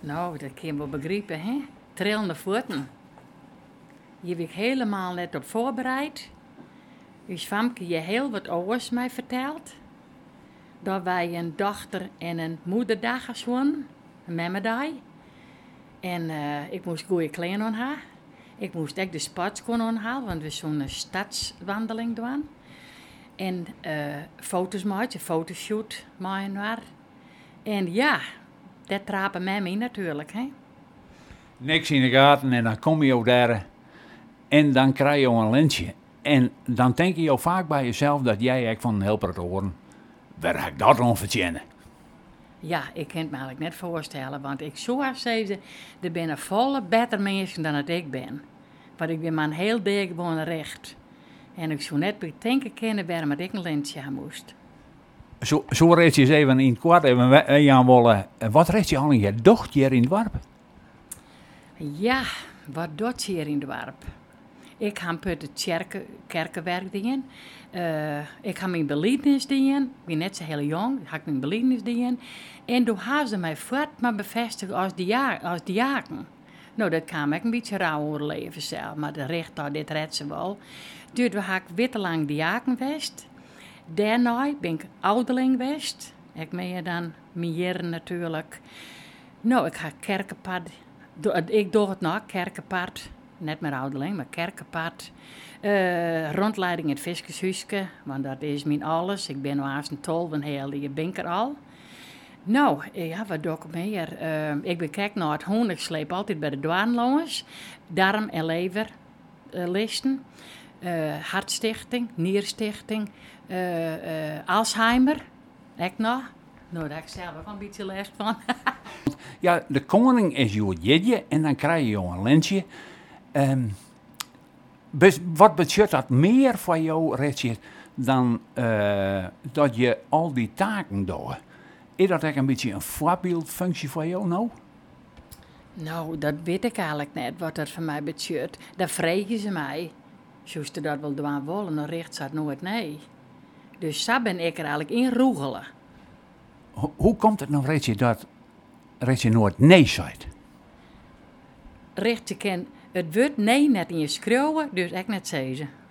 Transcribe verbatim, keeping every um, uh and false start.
Nou, dat kun je wel begrijpen, hè? Trillende voeten. Hier heb ik helemaal net op voorbereid. Dus Famke je heel wat ouders mij verteld. Dat wij een dochter en een moederdag hadden. Een memmedag. En uh, ik moest goede kleren aan haar. Ik moest ook de sportschoen aanhalen, want we zo'n stadswandeling doen. En uh, foto's maken, een fotoshoot maken waar. En ja, dat trappen mij mee natuurlijk, hè. Niks in de gaten en dan kom je ook daar en dan krijg je een lintje. En dan denk je ook vaak bij jezelf dat jij eigenlijk van een helper te horen. Waar ga ik dat om verdienen? Ja, ik kan het me eigenlijk net voorstellen, want ik zou zeggen, er zijn volle beter mensen dan dat ik ben. Want ik ben maar een heel dik gewoon recht. En ik zou net bedenken kunnen waarom ik een lintje aan moest. Zo, zo reed je eens even in het kwart even Jan Wolle. Wat reed je al in je dochter hier in het dorp? Ja, wat doet ze hier in het dorp? Ik ga bij de kerken, kerkenwerk doen. Uh, ik ga mijn beleidnis doen. Ik ben net zo heel jong, ik ga mijn beleidnis doen. En toen hebben ze mij voort maar bevestigd als, dia als diaken. Nou, dat kan ik een beetje rauw overleven zelf, maar de rechter, dit redt ze wel. Dus we heb ik witte lang diaken geweest. Daarna ben ik ouderling geweest. Ik meen dan mijn jaren natuurlijk. Nou, ik ga kerkenpad. Ik doe het nog, kerkenpad. Net meer ouderling, maar kerkenpad. Uh, rondleiding in het Fiskershuisje, want dat is mijn alles. Ik ben nu haast een tolf en heel die binker al. Nou, ja, wat doe ik meer? Uh, ik ben kijk naar het hoen, ik sleep altijd bij de douaneloons. Darm- en leverlisten. Uh, uh, hartstichting, nierstichting, uh, uh, Alzheimer. Ik nog. Nou, daar heb ik zelf ook een beetje les van. Ja, de koning is jouw jidje en dan krijg je een lintje. Um, wat betekent dat meer voor jou, Richard, dan uh, dat je al die taken doet? Is dat echt een beetje een voorbeeldfunctie voor jou nou? Nou, dat weet ik eigenlijk net, wat dat voor mij betekent. Dan vragen ze mij. Zoals ze dat wel doen willen, dan richt ze het nooit nee. Dus zo ben ik er eigenlijk in roegelen. Ho hoe komt het nou, Richard, dat Richard nooit nee zegt? Richt je kan het woord nee net in je schreeuwen, dus ik net zeggen.